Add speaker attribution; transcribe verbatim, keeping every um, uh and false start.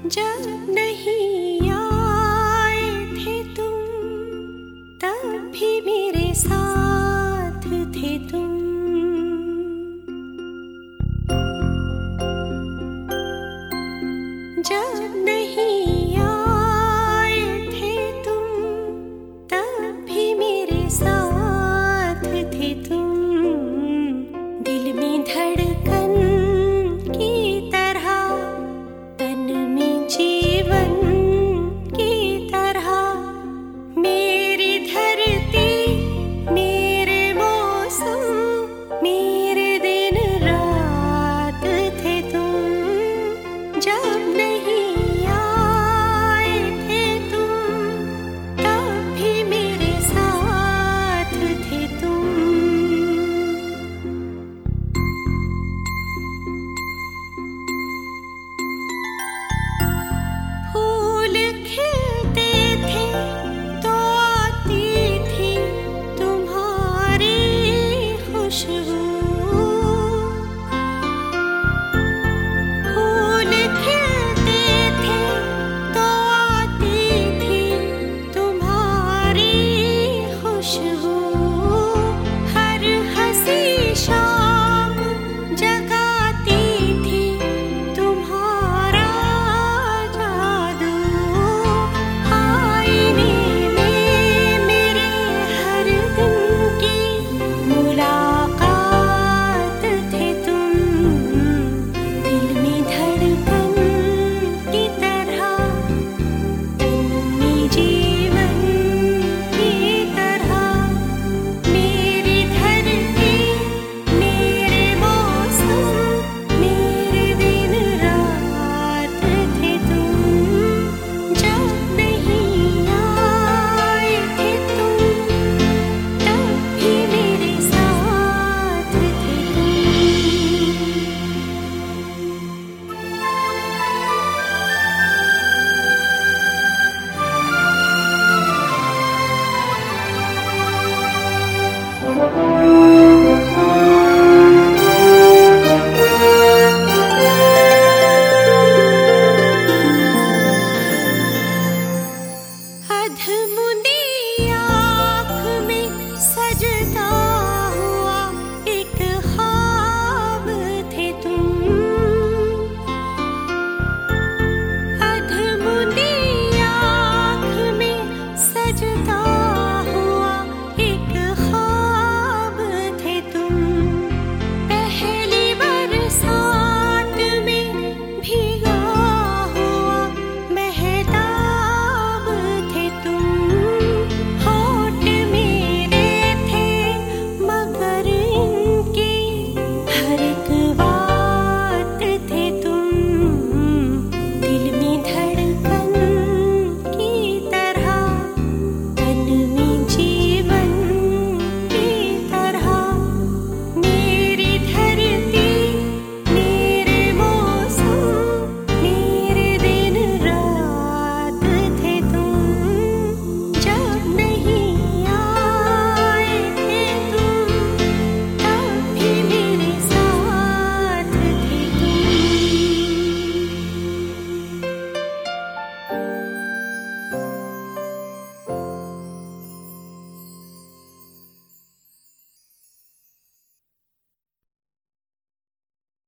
Speaker 1: जब नहीं आए थे तुम, तब भी मेरे साथ थे तुम। जब नहीं आए थे तुम, तब भी मेरे साथ थे तुम। दिल में धड़कन की तरह, तन में जीवन की तरह, मेरी धरती, मेरे मौसम, मेरे दिन रात थे तुम। जब नहीं आए थे तुम, तब भी मेरे साथ थे तुम। फूल खिलते थे तो आती थी तुम्हारी खुशबू। फूल खिलते थे तो आती थी तुम्हारी खुशबू। हर हंसी शाम जगाती थी तुम्हारा जादू। आईने में मेरे हर दिन की मुलाकात थे तुम। दिल में धड़कन की तरह, तन में जीवन की तरह, मेरी धरती, मेरे मौसम, मेरे दिन रात थे तुम। जब नहीं आए थे तुम, तब भी मेरे साथ थे तुम।